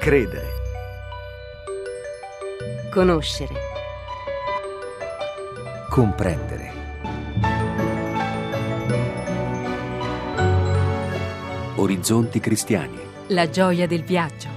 Credere. Conoscere. Comprendere. Orizzonti cristiani. La gioia del viaggio.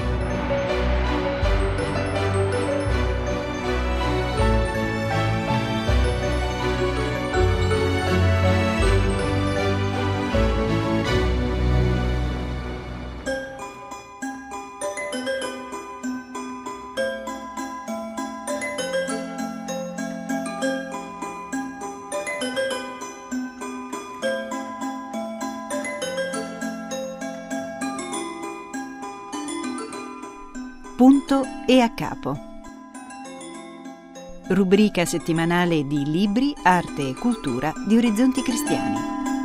Punto e a capo. Rubrica settimanale di libri, arte e cultura di Orizzonti Cristiani.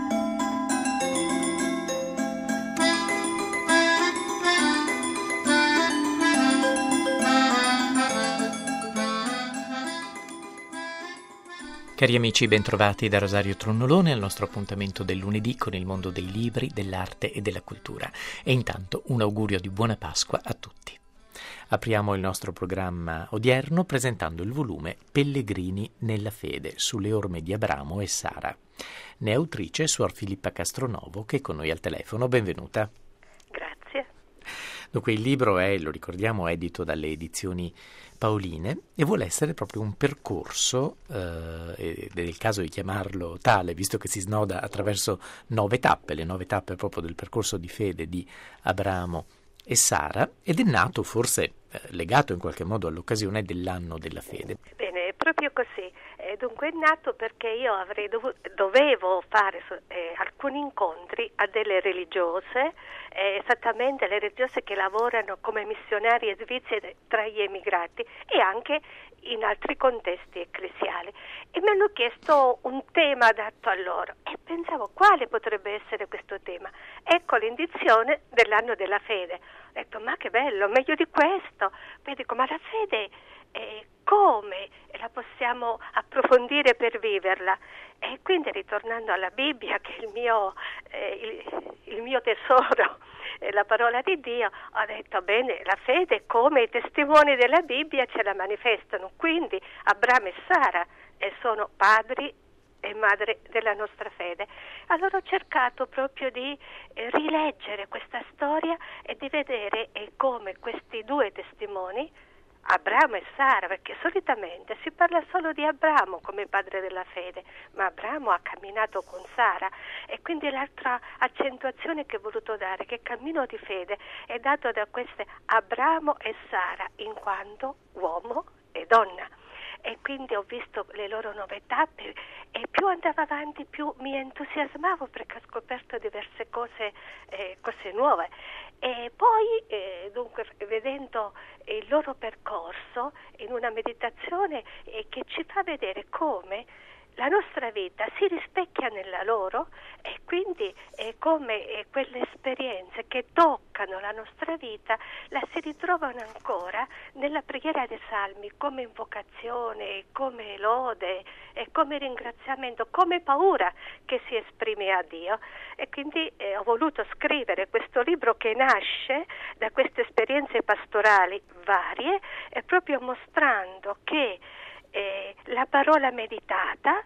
Cari amici, bentrovati da Rosario Tronnolone al nostro appuntamento del lunedì con il mondo dei libri, dell'arte e della cultura. E intanto un augurio di buona Pasqua a tutti. Apriamo il nostro programma odierno presentando il volume Pellegrini nella fede, sulle orme di Abramo e Sara. Ne è autrice Suor Filippa Castronovo, che è con noi al telefono. Benvenuta. Grazie. Dunque il libro è, lo ricordiamo, edito dalle edizioni Paoline e vuole essere proprio un percorso, ed è il caso di chiamarlo tale, visto che si snoda attraverso 9 tappe, le 9 tappe proprio del percorso di fede di Abramo e Sara, ed è nato forse legato in qualche modo all'occasione dell'anno della fede. Bene, è proprio così. Dunque è nato perché io dovevo fare alcuni incontri a delle religiose, esattamente le religiose che lavorano come missionarie svizzere tra gli emigrati e anche in altri contesti ecclesiali, e mi hanno chiesto un tema adatto a loro e pensavo quale potrebbe essere questo tema. Ecco l'indizione dell'anno della fede. Ho detto ma che bello, meglio di questo. Poi dico ma la fede come la possiamo approfondire per viverla? E quindi ritornando alla Bibbia, che è il mio tesoro, la parola di Dio, ho detto bene, la fede come i testimoni della Bibbia ce la manifestano, quindi Abramo e Sara sono padri e madre della nostra fede. Allora ho cercato proprio di rileggere questa storia e di vedere come questi due testimoni, Abramo e Sara, perché solitamente si parla solo di Abramo come padre della fede, ma Abramo ha camminato con Sara, e quindi l'altra accentuazione che ho voluto dare, che il cammino di fede è dato da queste Abramo e Sara in quanto uomo e donna. E quindi ho visto le loro 9 tappe e più andavo avanti più mi entusiasmavo, perché ho scoperto diverse cose nuove. E poi dunque vedendo il loro percorso in una meditazione che ci fa vedere come la nostra vita si rispecchia nella loro, e quindi come quelle esperienze che toccano la nostra vita la si ritrovano ancora nella preghiera dei Salmi come invocazione, come lode e come ringraziamento, come paura che si esprime a Dio. E quindi ho voluto scrivere questo libro che nasce da queste esperienze pastorali varie, e proprio mostrando che la parola meditata,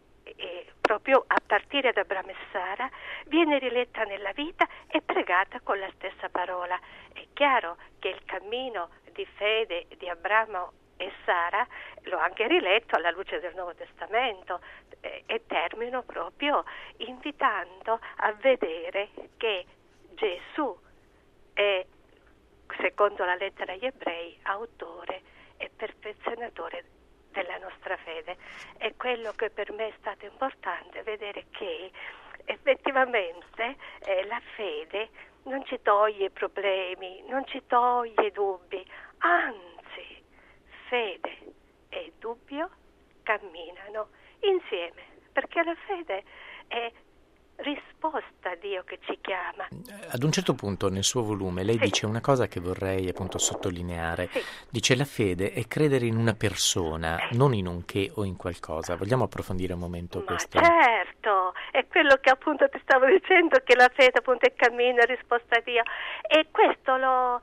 proprio a partire da Abramo e Sara, viene riletta nella vita e pregata con la stessa parola. È chiaro che il cammino di fede di Abramo e Sara l'ho anche riletto alla luce del Nuovo Testamento, e termino proprio invitando a vedere che Gesù è, secondo la lettera agli Ebrei, autore e perfezionatore della nostra fede. È quello che per me è stato importante, vedere che effettivamente la fede non ci toglie problemi, non ci toglie dubbi, anzi fede e dubbio camminano insieme, perché la fede è risposta a Dio che ci chiama. Ad un certo punto nel suo volume lei dice una cosa che vorrei appunto sottolineare. Dice: la fede è credere in una persona, non in un che o in qualcosa. Vogliamo approfondire un momento questo? Certo, è quello che appunto ti stavo dicendo, che la fede appunto è cammino, è risposta a Dio, e questo l'ho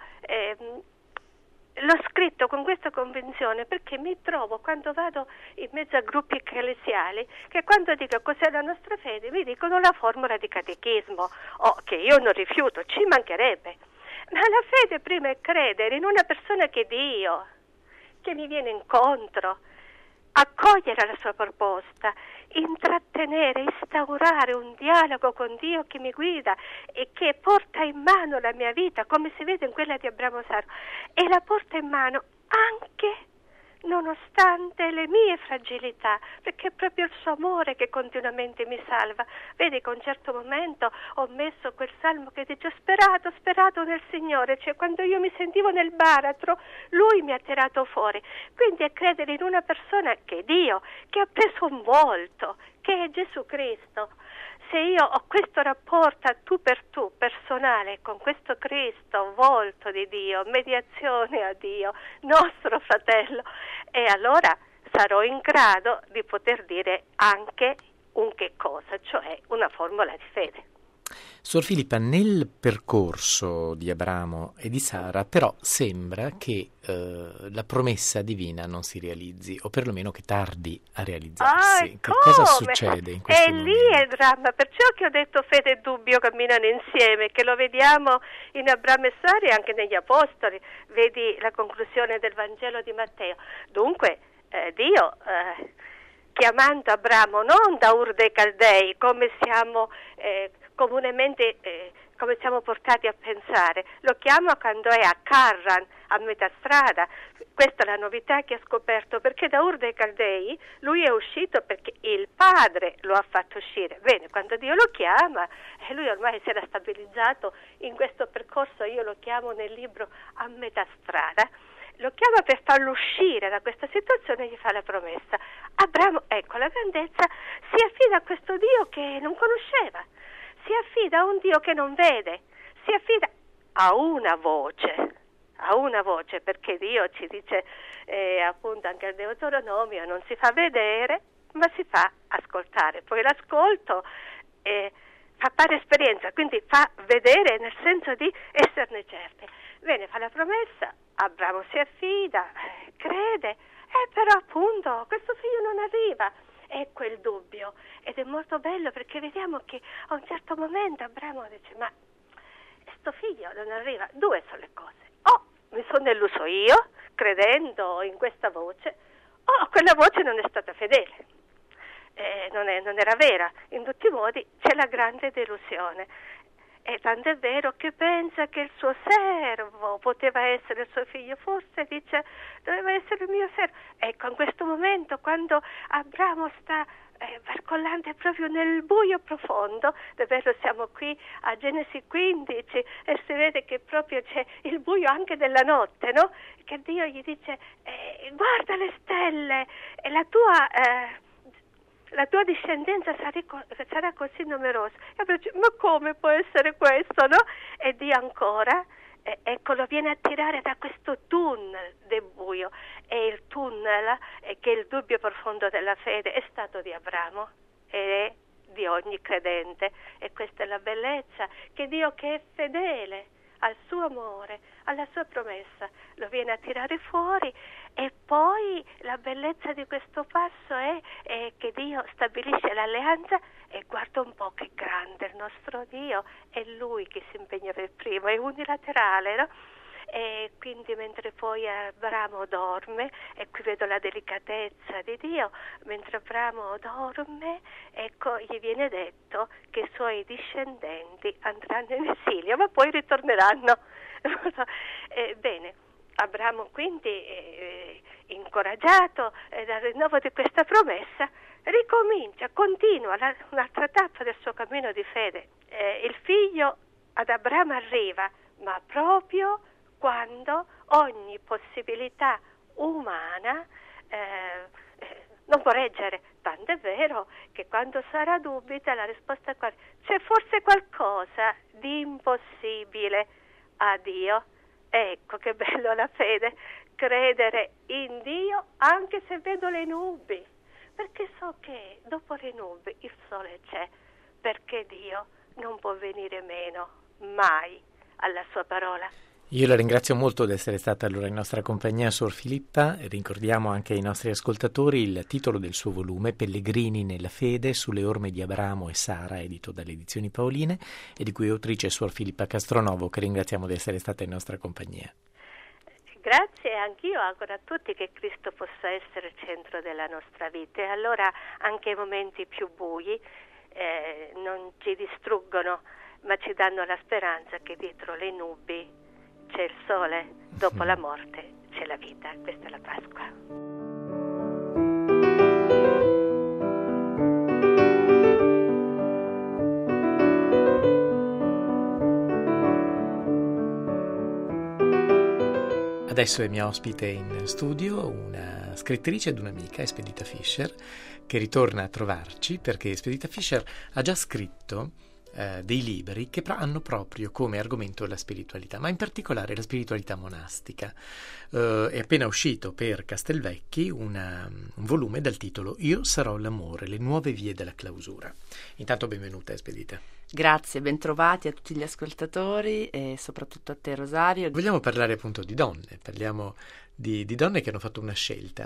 scritto con questa convinzione, perché mi trovo, quando vado in mezzo a gruppi ecclesiali, che quando dico cos'è la nostra fede mi dicono la formula di catechismo, che io non rifiuto, ci mancherebbe, ma la fede prima è credere in una persona che è Dio, che mi viene incontro, accogliere la sua proposta, intrattenere, instaurare un dialogo con Dio che mi guida e che porta in mano la mia vita, come si vede in quella di Abramo Saro, e la porta in mano anche nonostante le mie fragilità, perché è proprio il suo amore che continuamente mi salva. Vedi che a un certo momento ho messo quel salmo che dice: ho sperato nel Signore, cioè quando io mi sentivo nel baratro Lui mi ha tirato fuori. Quindi è credere in una persona che è Dio, che ha preso un volto, che è Gesù Cristo. Se io ho questo rapporto tu per tu personale con questo Cristo, volto di Dio, mediazione a Dio, nostro fratello, e allora sarò in grado di poter dire anche un che cosa, cioè una formula di fede. Suor Filippa, nel percorso di Abramo e di Sara però sembra che la promessa divina non si realizzi, o perlomeno che tardi a realizzarsi. Che cosa succede in questo momento? Lì è il dramma, perciò che ho detto fede e dubbio camminano insieme, che lo vediamo in Abramo e Sara e anche negli Apostoli. Vedi la conclusione del Vangelo di Matteo. Dunque Dio chiamando Abramo non da Ur dei Caldei, come siamo comunemente come siamo portati a pensare, lo chiama quando è a Carran, a metà strada. Questa è la novità che ha scoperto, perché da Ur dei Caldei lui è uscito perché il padre lo ha fatto uscire. Bene, quando Dio lo chiama, lui ormai si era stabilizzato in questo percorso, io lo chiamo nel libro a metà strada, lo chiama per farlo uscire da questa situazione e gli fa la promessa. Abramo, ecco la grandezza, si affida a questo Dio che non conosceva, si affida a un Dio che non vede, si affida a una voce, perché Dio ci dice appunto anche al Deuteronomio, non si fa vedere ma si fa ascoltare. Poi l'ascolto fa fare esperienza, quindi fa vedere nel senso di esserne certi. Bene, fa la promessa, Abramo si affida, crede, però appunto questo figlio non arriva. Ecco il dubbio, ed è molto bello perché vediamo che a un certo momento Abramo dice: ma sto figlio non arriva. Due sono le cose: o mi sono illuso io credendo in questa voce, o quella voce non è stata fedele, non era vera. In tutti i modi c'è la grande delusione, e tanto è vero che pensa che il suo servo poteva essere il suo figlio, forse dice doveva essere il mio servo. Ecco, in questo momento quando Abramo sta barcollante proprio nel buio profondo, davvero siamo qui a Genesi 15 e si vede che proprio c'è il buio anche della notte, no? Che Dio gli dice guarda le stelle, e la tua discendenza sarà così numerosa. E dice: ma come può essere questo, no? E Dio ancora ecco, lo viene a tirare da questo tunnel del buio, e il tunnel che è il dubbio profondo della fede è stato di Abramo ed è di ogni credente, e questa è la bellezza, che Dio, che è fedele al suo amore, alla sua promessa, lo viene a tirare fuori. E poi la bellezza di questo passo è che Dio stabilisce l'alleanza, e guarda un po' che grande il nostro Dio, è Lui che si impegna per primo, è unilaterale, no? E quindi mentre poi Abramo dorme, e qui vedo la delicatezza di Dio, mentre Abramo dorme, ecco, gli viene detto che i suoi discendenti andranno in esilio, ma poi ritorneranno. Bene, Abramo quindi incoraggiato dal rinnovo di questa promessa ricomincia, continua un'altra tappa del suo cammino di fede. Il figlio ad Abramo arriva, ma proprio quando ogni possibilità umana non può reggere. Tanto è vero che quando Sara dubita, la risposta è quale? C'è forse qualcosa di impossibile a Dio? Ecco che bello la fede, credere in Dio anche se vedo le nubi, perché so che dopo le nubi il sole c'è, perché Dio non può venire meno mai alla sua parola. Io la ringrazio molto di essere stata allora in nostra compagnia, Suor Filippa, e ricordiamo anche ai nostri ascoltatori il titolo del suo volume, Pellegrini nella fede, sulle orme di Abramo e Sara, edito dalle Edizioni Paoline, e di cui è autrice Suor Filippa Castronovo, che ringraziamo di essere stata in nostra compagnia. Grazie, anch'io auguro a tutti che Cristo possa essere il centro della nostra vita, e allora anche i momenti più bui non ci distruggono, ma ci danno la speranza che dietro le nubi c'è il sole, dopo la morte c'è la vita. Questa è la Pasqua. Adesso è mia ospite in studio una scrittrice ed un'amica, Espedita Fischer, che ritorna a trovarci perché Espedita Fischer ha già scritto dei libri che hanno proprio come argomento la spiritualità, ma in particolare la spiritualità monastica. È appena uscito per Castelvecchi un volume dal titolo Io sarò l'amore, le nuove vie della clausura. Intanto benvenuta, Espedita. Grazie, bentrovati a tutti gli ascoltatori e soprattutto a te, Rosario. Vogliamo parlare appunto di donne, parliamo di donne che hanno fatto una scelta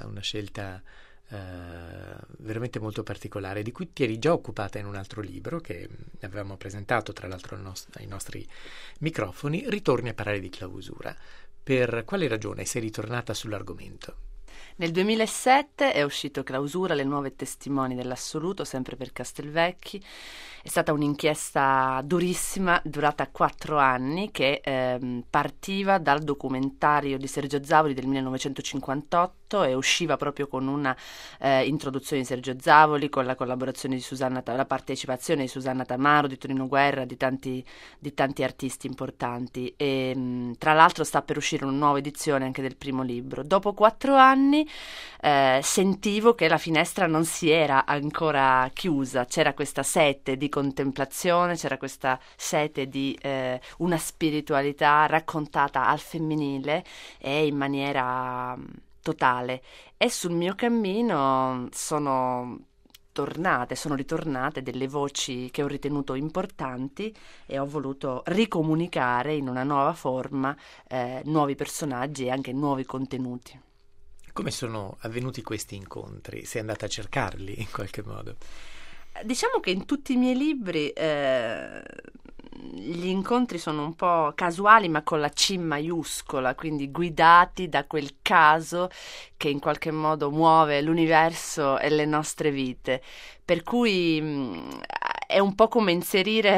veramente molto particolare, di cui ti eri già occupata in un altro libro che avevamo presentato tra l'altro ai nostri microfoni. Ritorni a parlare di clausura. Per quale ragione sei ritornata sull'argomento? Nel 2007 è uscito Clausura, le nuove testimoni dell'assoluto, sempre per Castelvecchi. È stata un'inchiesta durissima, durata 4 anni, che partiva dal documentario di Sergio Zavoli del 1958 e usciva proprio con una introduzione di Sergio Zavoli, con la collaborazione di la partecipazione di Susanna Tamaro, di Tonino Guerra, di tanti artisti importanti. E tra l'altro sta per uscire una nuova edizione anche del primo libro. Dopo 4 anni sentivo che la finestra non si era ancora chiusa, c'era questa sete di contemplazione, c'era questa sete di una spiritualità raccontata al femminile e in maniera totale. E sul mio cammino sono ritornate delle voci che ho ritenuto importanti e ho voluto ricomunicare in una nuova forma nuovi personaggi e anche nuovi contenuti. Come sono avvenuti questi incontri? Sei andata a cercarli in qualche modo? Diciamo che in tutti i miei libri gli incontri sono un po' casuali, ma con la C maiuscola, quindi guidati da quel caso che in qualche modo muove l'universo e le nostre vite. Per cui è un po' come inserire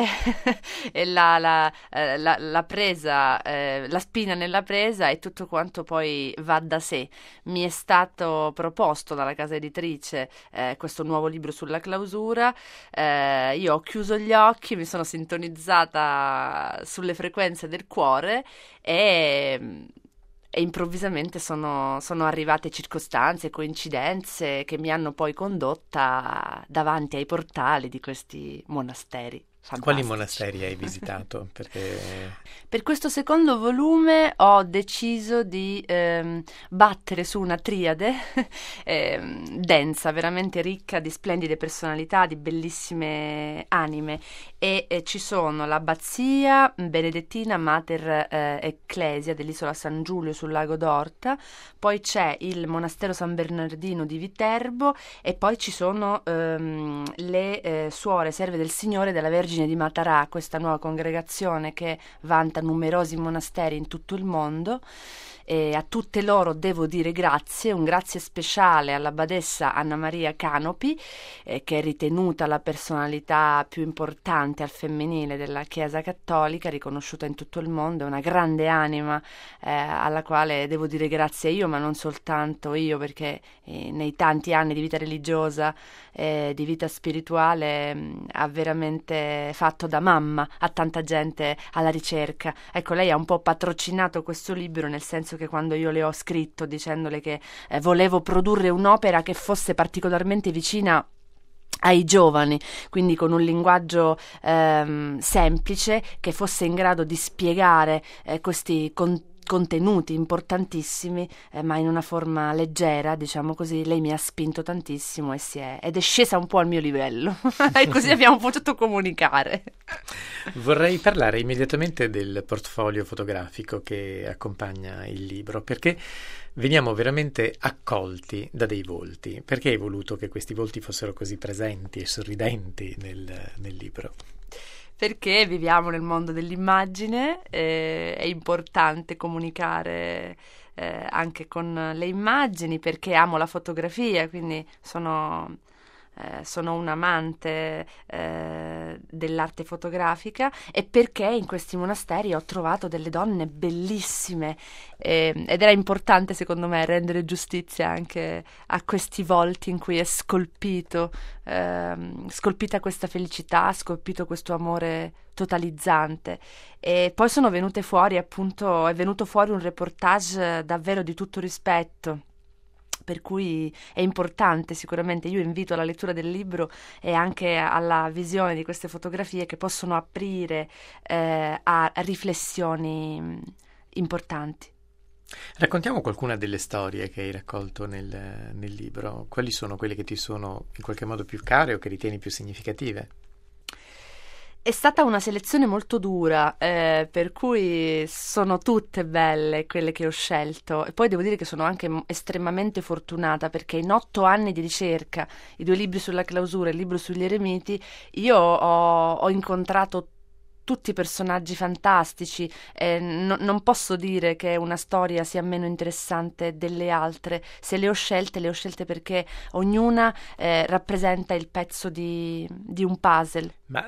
la presa, la spina nella presa, e tutto quanto poi va da sé. Mi è stato proposto dalla casa editrice questo nuovo libro sulla clausura. Io ho chiuso gli occhi, mi sono sintonizzata sulle frequenze del cuore e improvvisamente sono arrivate circostanze, coincidenze che mi hanno poi condotta davanti ai portali di questi monasteri. Fantastici. Quali monasteri hai visitato? Per questo secondo volume ho deciso di battere su una triade densa, veramente ricca di splendide personalità, di bellissime anime, e ci sono l'abbazia benedettina Mater Ecclesia dell'isola San Giulio sul lago d'Orta, poi c'è il monastero San Bernardino di Viterbo, e poi ci sono le suore serve del Signore della Vergine di Matarà, questa nuova congregazione che vanta numerosi monasteri in tutto il mondo. E a tutte loro devo dire grazie, un grazie speciale alla badessa Anna Maria Canopi, che è ritenuta la personalità più importante al femminile della Chiesa Cattolica, riconosciuta in tutto il mondo, è una grande anima alla quale devo dire grazie io, ma non soltanto io, perché nei tanti anni di vita religiosa, di vita spirituale, ha veramente fatto da mamma a tanta gente alla ricerca. Ecco, lei ha un po' patrocinato questo libro, nel senso che quando io le ho scritto dicendole che volevo produrre un'opera che fosse particolarmente vicina ai giovani, quindi con un linguaggio semplice, che fosse in grado di spiegare questi contenuti importantissimi, ma in una forma leggera, diciamo così. Lei mi ha spinto tantissimo ed è scesa un po' al mio livello e così abbiamo potuto comunicare. Vorrei parlare immediatamente del portfolio fotografico che accompagna il libro, perché veniamo veramente accolti da dei volti. Perché hai voluto che questi volti fossero così presenti e sorridenti nel libro? Perché viviamo nel mondo dell'immagine, è importante comunicare anche con le immagini, perché amo la fotografia, quindi sono un amante dell'arte fotografica, e perché in questi monasteri ho trovato delle donne bellissime, ed era importante secondo me rendere giustizia anche a questi volti in cui è scolpita questa felicità, scolpito questo amore totalizzante. E poi sono venute fuori, appunto, è venuto fuori un reportage davvero di tutto rispetto, per cui è importante sicuramente. Io invito alla lettura del libro e anche alla visione di queste fotografie, che possono aprire a riflessioni importanti. Raccontiamo qualcuna delle storie che hai raccolto nel libro. Quali sono quelle che ti sono in qualche modo più care o che ritieni più significative? È stata una selezione molto dura, per cui sono tutte belle quelle che ho scelto, e poi devo dire che sono anche estremamente fortunata, perché in 8 anni di ricerca, i 2 libri sulla clausura e il libro sugli eremiti, io ho incontrato tutti personaggi fantastici. Non posso dire che una storia sia meno interessante delle altre. Se le ho scelte perché ognuna rappresenta il pezzo di un puzzle. Ma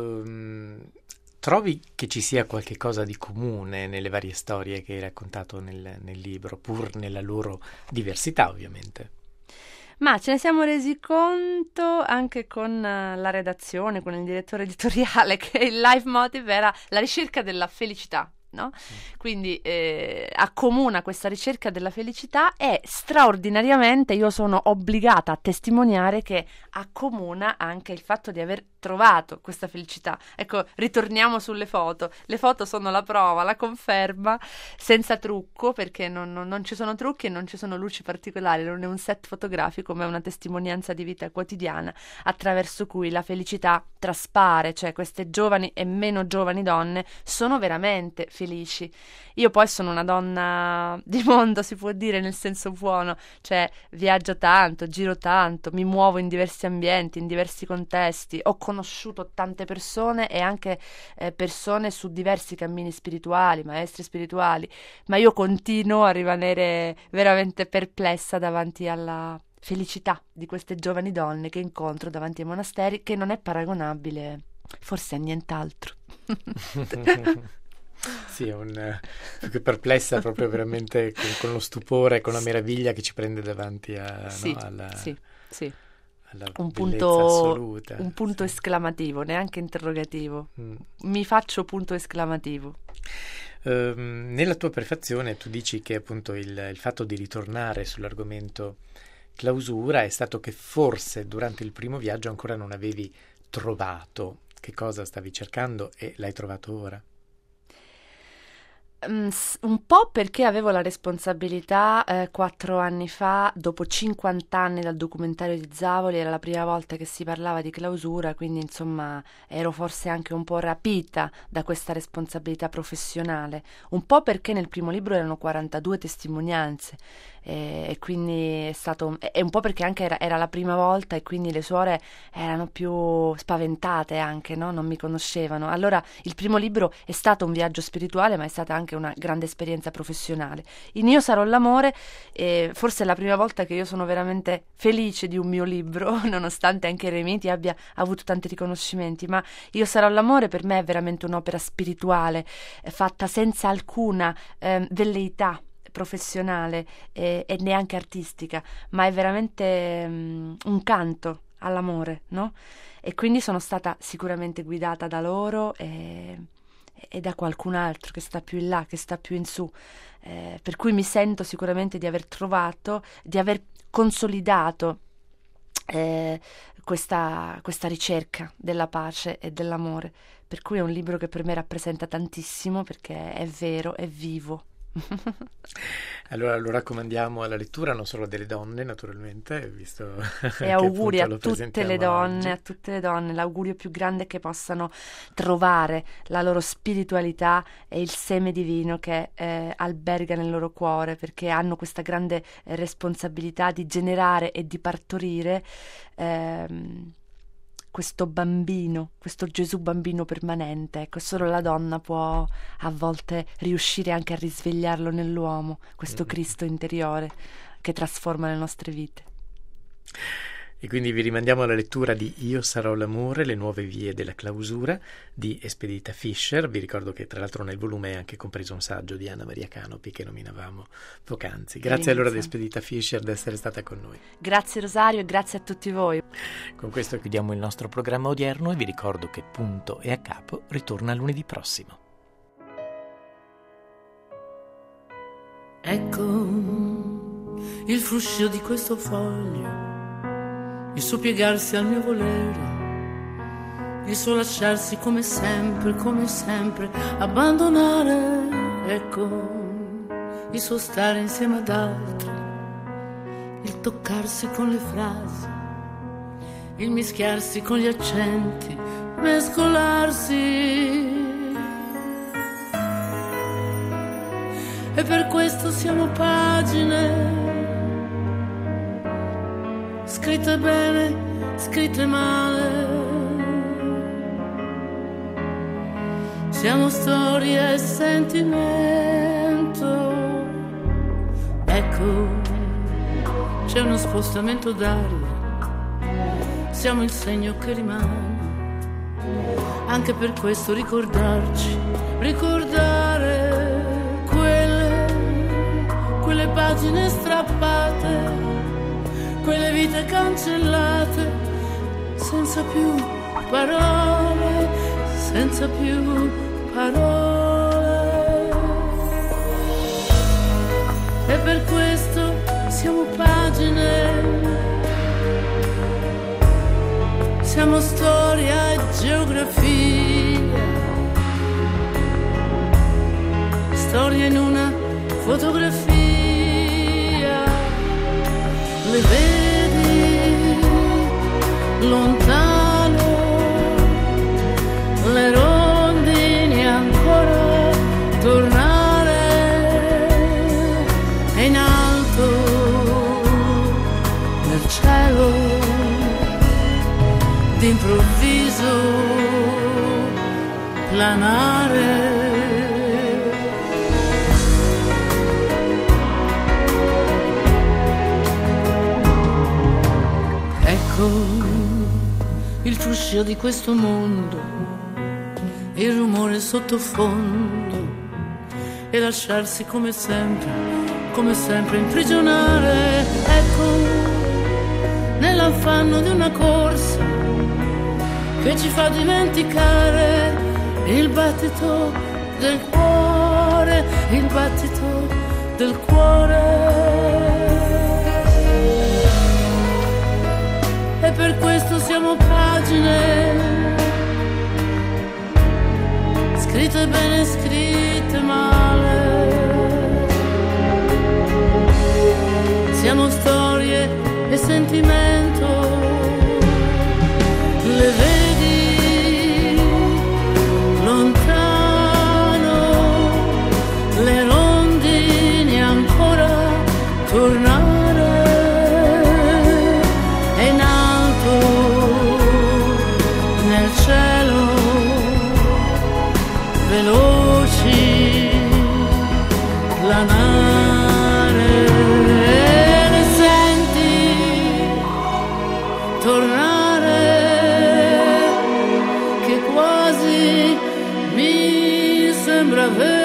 trovi che ci sia qualche cosa di comune nelle varie storie che hai raccontato nel libro, pur nella loro diversità, ovviamente? Ma ce ne siamo resi conto anche con la redazione, con il direttore editoriale, che il leitmotiv era la ricerca della felicità, no? Quindi accomuna questa ricerca della felicità, e straordinariamente io sono obbligata a testimoniare che accomuna anche il fatto di aver trovato questa felicità. Ecco, ritorniamo sulle foto. Le foto sono la prova, la conferma, senza trucco, perché non ci sono trucchi e non ci sono luci particolari, non è un set fotografico, ma è una testimonianza di vita quotidiana attraverso cui la felicità traspare, cioè queste giovani e meno giovani donne sono veramente felici. Io poi sono una donna di mondo, si può dire, nel senso buono, cioè viaggio tanto, giro tanto, mi muovo in diversi ambienti, in diversi contesti, ho conosciuto tante persone e anche persone su diversi cammini spirituali, maestri spirituali, ma io continuo a rimanere veramente perplessa davanti alla felicità di queste giovani donne che incontro davanti ai monasteri, che non è paragonabile forse a nient'altro. Sì, più perplessa proprio veramente con lo stupore, con la meraviglia che ci prende davanti sì, no, alla un bellezza punto assoluta. Un punto esclamativo, neanche interrogativo. Mi faccio punto esclamativo. Nella tua prefazione tu dici che appunto il fatto di ritornare sull'argomento clausura è stato che forse durante il primo viaggio ancora non avevi trovato che cosa stavi cercando e l'hai trovato ora. Un po' perché avevo la responsabilità 4 anni fa, dopo 50 anni dal documentario di Zavoli, era la prima volta che si parlava di clausura, quindi insomma ero forse anche un po' rapita da questa responsabilità professionale, un po' perché nel primo libro erano 42 testimonianze, e quindi è stato, e un po' perché anche era la prima volta, e quindi le suore erano più spaventate anche, no? Non mi conoscevano. Allora il primo libro è stato un viaggio spirituale, ma è stata anche una grande esperienza professionale. In Io sarò l'amore, forse è la prima volta che io sono veramente felice di un mio libro, nonostante anche Eremiti abbia avuto tanti riconoscimenti, ma Io sarò l'amore per me è veramente un'opera spirituale, fatta senza alcuna velleità professionale e neanche artistica, ma è veramente un canto all'amore, no? E quindi sono stata sicuramente guidata da loro e da qualcun altro che sta più in là, che sta più in su, per cui mi sento sicuramente di aver trovato, di aver consolidato questa ricerca della pace e dell'amore, per cui è un libro che per me rappresenta tantissimo, perché è vero, è vivo, Allora lo raccomandiamo alla lettura non solo delle donne, naturalmente, visto e che auguri appunto a tutte le donne, oggi. a tutte le donne, l'augurio più grande è che possano trovare la loro spiritualità e il seme divino che alberga nel loro cuore, perché hanno questa grande responsabilità di generare e di partorire questo bambino, questo Gesù bambino permanente. Ecco, solo la donna può a volte riuscire anche a risvegliarlo nell'uomo, questo Cristo interiore che trasforma le nostre vite. E quindi vi rimandiamo alla lettura di Io sarò l'amore, le nuove vie della clausura di Espedita Fischer. Vi ricordo che tra l'altro nel volume è anche compreso un saggio di Anna Maria Canopi che nominavamo poc'anzi. Grazie allora ad Espedita Fischer di essere stata con noi. Grazie Rosario e grazie a tutti voi. Con questo chiudiamo il nostro programma odierno e vi ricordo che Punto e a Capo ritorna lunedì prossimo. Ecco il fruscio di questo foglio, il suo piegarsi al mio volere, il suo lasciarsi come sempre, abbandonare. Ecco il suo stare insieme ad altri, il toccarsi con le frasi, il mischiarsi con gli accenti, mescolarsi. E per questo siamo pagine scritte bene, scritte male. Siamo storia e sentimento. Ecco, c'è uno spostamento d'aria. Siamo il segno che rimane. Anche per questo ricordarci, ricordare quelle pagine strappate, quelle vite cancellate, senza più parole, senza più parole. E per questo siamo pagine, siamo storia e geografia, storia in una fotografia. Le vedi lontano, le rondini ancora tornare, e in alto nel cielo d'improvviso planare. Il fruscio di questo mondo, il rumore sottofondo, e lasciarsi come sempre imprigionare. Ecco, nell'affanno di una corsa che ci fa dimenticare il battito del cuore, il battito del cuore. E per questo siamo pagine scritte bene, scritte male. Siamo storie e sentimento. Le vedi lontano, le rondini ancora tornare. Cielo veloci planare, ne senti tornare, che quasi mi sembra vero.